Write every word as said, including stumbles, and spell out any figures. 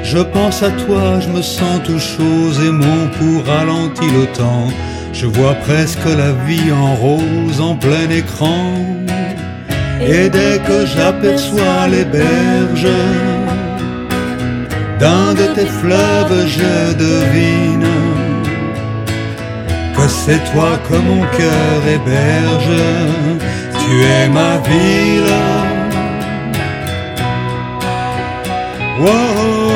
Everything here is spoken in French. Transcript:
Je pense à toi, je me sens tout chose et mon pouls ralentit le temps. Je vois presque la vie en rose en plein écran. Et dès que j'aperçois les berges d'un de tes fleuves, je devine que c'est toi que mon cœur héberge. Tu es ma ville. Wow.